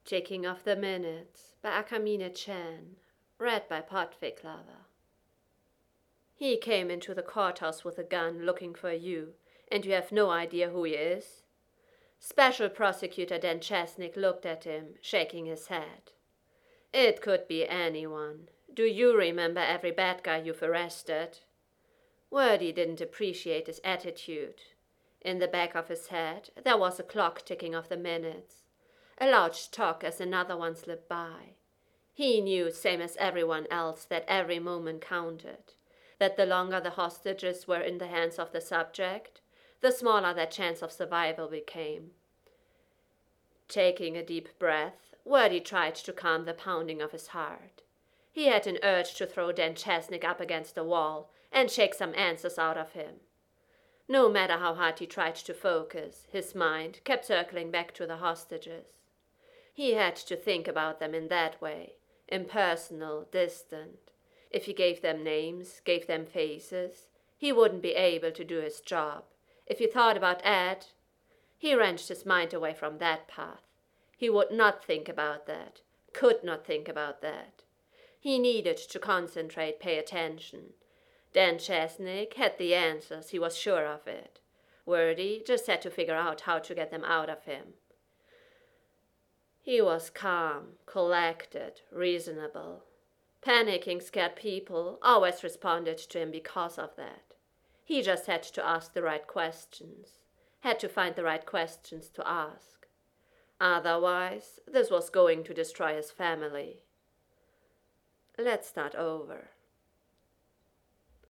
Ticking of the Minutes by Akamine Chan, read by Potvik Lava. He came into the courthouse with a gun looking for you, and you have no idea who he is? Special Prosecutor Dan Chesnick looked at him, shaking his head. It could be anyone. Do you remember every bad guy you've arrested? Wordy didn't appreciate his attitude. In the back of his head, there was a clock ticking of the minutes. A loud talk as another one slipped by. He knew, same as everyone else, that every moment counted, that the longer the hostages were in the hands of the subject, the smaller their chance of survival became. Taking a deep breath, Wordy tried to calm the pounding of his heart. He had an urge to throw Dan Chesnick up against the wall and shake some answers out of him. No matter how hard he tried to focus, his mind kept circling back to the hostages. He had to think about them in that way, impersonal, distant. If he gave them names, gave them faces, he wouldn't be able to do his job. If he thought about Ed, he wrenched his mind away from that path. He would not think about that, could not think about that. He needed to concentrate, pay attention. Dan Chesnick had the answers, he was sure of it. Wordy just had to figure out how to get them out of him. He was calm, collected, reasonable. Panicking, scared people always responded to him because of that. He just had to ask the right questions, had to find the right questions to ask. Otherwise, this was going to destroy his family. Let's start over.